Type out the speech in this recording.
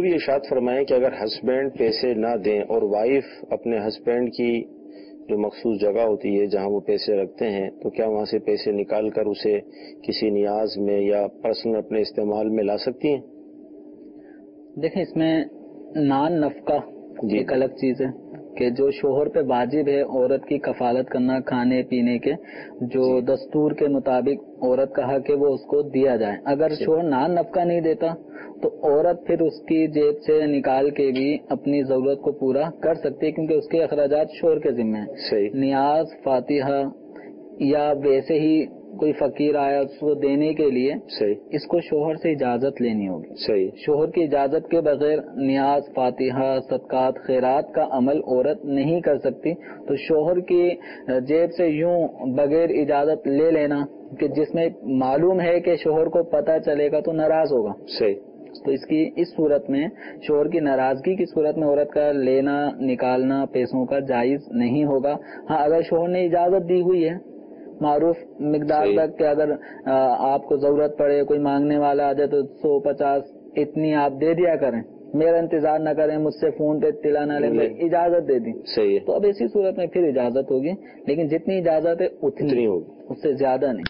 بھی ارشاد فرمائیں کہ اگر ہسبینڈ پیسے نہ دیں اور وائف اپنے ہسبینڈ کی جو مخصوص جگہ ہوتی ہے جہاں وہ پیسے رکھتے ہیں تو کیا وہاں سے پیسے نکال کر اسے کسی نیاز میں یا پرسنل اپنے استعمال میں لا سکتی ہیں؟ دیکھیں اس میں نان نفقہ ایک الگ چیز ہے کہ جو شوہر پہ واجب ہے عورت کی کفالت کرنا کھانے پینے کے، جو دستور کے مطابق عورت کا حق ہے وہ اس کو دیا جائے. اگر شوہر نان نفقہ نہیں دیتا تو عورت پھر اس کی جیب سے نکال کے بھی اپنی ضرورت کو پورا کر سکتی ہے کیونکہ اس کے اخراجات شوہر کے ذمہ ہیں. نیاز فاتحہ یا ویسے ہی کوئی فقیر آیا اس کو دینے کے لیے اس کو شوہر سے اجازت لینی ہوگی. شوہر کی اجازت کے بغیر نیاز فاتحہ صدقات خیرات کا عمل عورت نہیں کر سکتی. تو شوہر کی جیب سے یوں بغیر اجازت لے لینا کہ جس میں معلوم ہے کہ شوہر کو پتہ چلے گا تو ناراض ہوگا. تو اس صورت میں شوہر کی ناراضگی کی صورت میں عورت کا لینا نکالنا پیسوں کا جائز نہیں ہوگا. ہاں اگر شوہر نے اجازت دی ہوئی ہے معروف مقدار تک کہ اگر آپ کو ضرورت پڑے کوئی مانگنے والا آ جائے تو 150 اتنی آپ دے دیا کریں، میرا انتظار نہ کریں، مجھ سے فون پہ اطلاع نہ لیں، اجازت دے دی تو اب اسی صورت میں پھر اجازت ہوگی، لیکن جتنی اجازت ہے اتنی ہوگی، اس سے زیادہ نہیں.